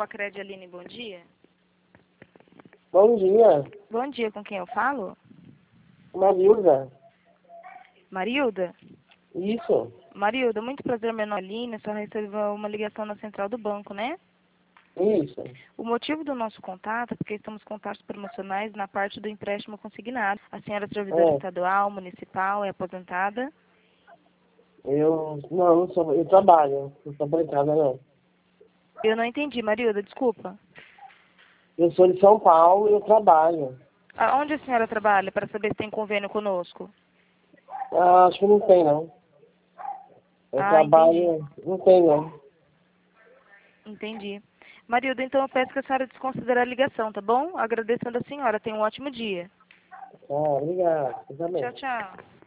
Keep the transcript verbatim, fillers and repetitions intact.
Acred Aline, bom dia. Bom dia, Bom dia, com quem eu falo? Marilda. Marilda? Isso, Marilda, muito prazer, meu nome é Aline, a senhora recebeu uma ligação na central do banco, né? isso. O motivo do nosso contato é porque estamos com taxas promocionais na parte do empréstimo consignado. A senhora é servidora É, estadual, municipal, é aposentada? eu não, não sou, eu trabalho, não sou bancada não. Eu não entendi, Marilda, desculpa. Eu sou de São Paulo e eu trabalho. Aonde a senhora trabalha para saber se tem convênio conosco? Ah, acho que não tem não. Eu Ah, entendi. trabalho, não tem não. Entendi. Marilda, então eu peço que a senhora desconsidere a ligação, tá bom? Agradecendo a senhora. Tenha um ótimo dia. Ah, obrigado, você também. Tchau, tchau.